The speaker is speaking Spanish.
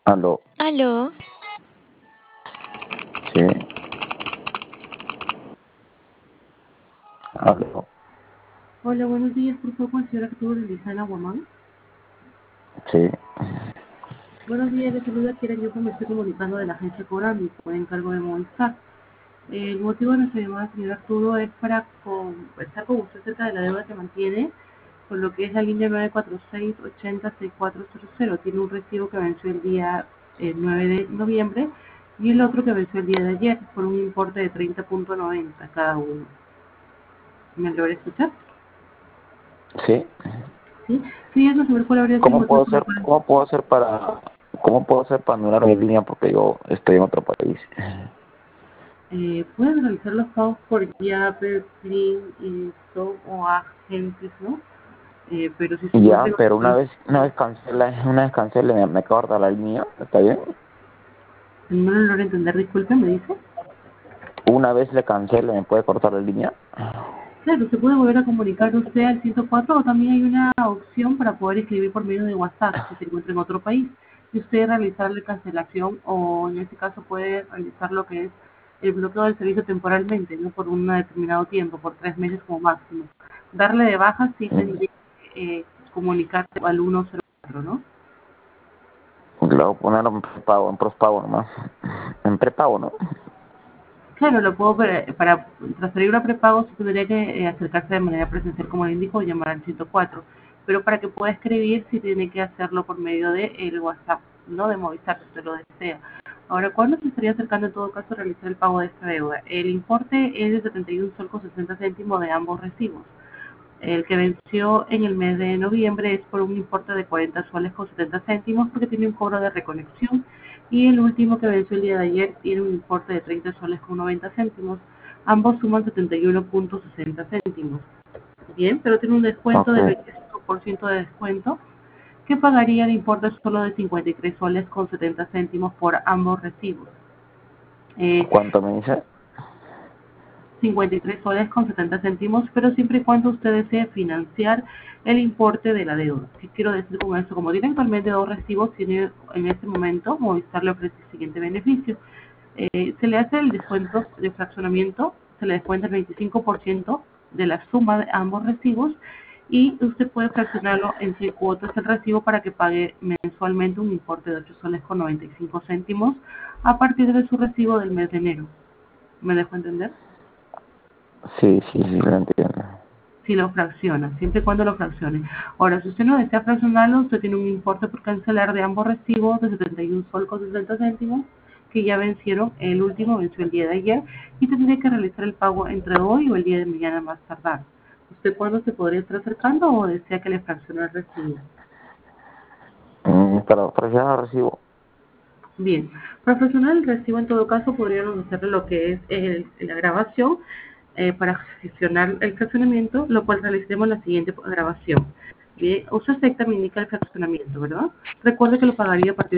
Aló, Aló, sí, aló, Hola, buenos días, por favor, con el señor Arturo Lizana Guamán. sí, Buenos días, le saluda Kira, yo me estoy comunicando de la agencia Corami por encargo de Movistar. El motivo de nuestra llamada, señor Arturo, es para conversar con usted acerca de la deuda que mantiene con lo que es la línea 946-80-6400. Tiene un recibo que venció el día 9 de noviembre y el otro que venció el día de ayer por un importe de 30.90 cada uno. ¿Me logra escuchar? sí. Sí, sí, eso saber cuál habría sido el ¿Cómo motivo puedo por el hacer, cual. cómo puedo hacer para anular mi línea porque yo estoy en otro país? Pueden realizar los pagos por llave, PLIN, Stop o agentes, ¿no? Pero si su Ya, nombre no pero está, una vez cancele, me corta la línea, ¿está bien? no lo logro entender, disculpe, me dice. Una vez le cancele, ¿me puede cortar la línea? Claro, se puede volver a comunicar usted al 104 o también hay una opción para poder escribir por medio de WhatsApp si se encuentra en otro país. Y usted realizar la cancelación o en este caso puede realizar lo que es el bloqueo del servicio temporalmente, no por un determinado tiempo, por 3 meses como máximo. Darle de baja si tendría que comunicarse al 104, ¿no? Luego ponerlo en prepago, en prospago nomás. En prepago, ¿no? Claro, lo puedo para transferir una prepago sí tendría que acercarse de manera presencial como le indico o llamar al 104, pero para que pueda escribir sí tiene que hacerlo por medio de el WhatsApp, no de Movistar, si usted lo desea. Ahora, ¿cuándo se estaría acercando en todo caso a realizar el pago de esta deuda? El importe es de 71 sol con 60 céntimos de ambos recibos. El que venció en el mes de noviembre es por un importe de 40 soles con 70 céntimos porque tiene un cobro de reconexión. Y el último que venció el día de ayer tiene un importe de 30 soles con 90 céntimos. Ambos suman 71.60 céntimos. Bien, pero tiene un descuento Ok. del 25% de descuento que pagaría el importe solo de 53 soles con 70 céntimos por ambos recibos. Eh, ¿Cuánto me dice? 53 soles con 70 céntimos, pero siempre y cuando usted desee financiar el importe de la deuda. ¿Qué quiero decir con esto? Como tiene actualmente dos recibos, tiene en este momento Movistar le ofrece el siguiente beneficio. Se le hace el descuento de fraccionamiento, se le descuenta el 25% de la suma de ambos recibos y usted puede fraccionarlo en 6 cuotas el recibo para que pague mensualmente un importe de 8 soles con 95 céntimos a partir de su recibo del mes de enero. ¿Me dejo entender? Sí, sí, sí, lo entiendo. Si lo fracciona, siempre y cuando lo fraccione. Ahora, si usted no desea fraccionarlo, usted tiene un importe por cancelar de ambos recibos de 71 sol con 60 céntimos que ya vencieron, el último venció el día de ayer y tendría que realizar el pago entre hoy o el día de mañana más tardar. ¿Usted cuándo se podría estar acercando o desea que le fraccione el recibo? Para fraccionar recibo. Bien, para fraccionar el recibo en todo caso podríamos hacer lo que es la grabación para gestionar el fraccionamiento, lo cual realizaremos en la siguiente grabación. Bien, usted acepta, me indica el fraccionamiento, ¿verdad? Recuerde que lo pagaría a partir